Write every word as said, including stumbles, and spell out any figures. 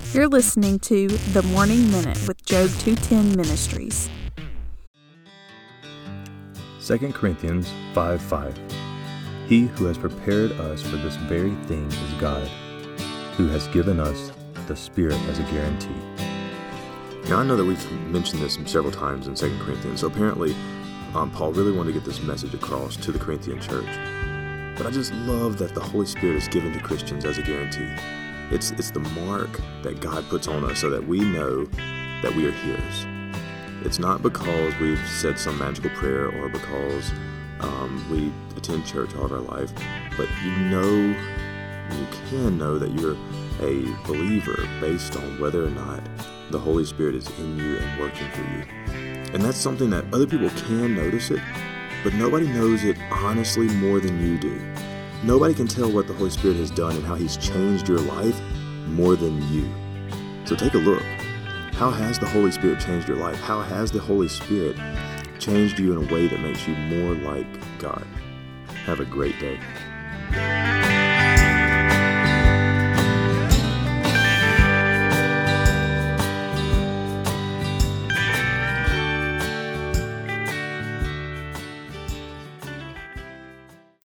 You're listening to The Morning Minute with Job two ten Ministries. Second Corinthians five five. He who has prepared us for this very thing is God, who has given us the Spirit as a guarantee. Now, I know that we've mentioned this several times in Second Corinthians, so apparently um, Paul really wanted to get this message across to the Corinthian church. But I just love that the Holy Spirit is given to Christians as a guarantee. It's, it's the mark that God puts on us so that we know that we are His. It's not because we've said some magical prayer or because um, we attend church all of our life, but you know, you can know that you're a believer based on whether or not the Holy Spirit is in you and working for you. And that's something that other people can notice it, but nobody knows it honestly more than you do. Nobody can tell what the Holy Spirit has done and how He's changed your life more than you. So take a look. How has the Holy Spirit changed your life? How has the Holy Spirit changed you in a way that makes you more like God? Have a great day.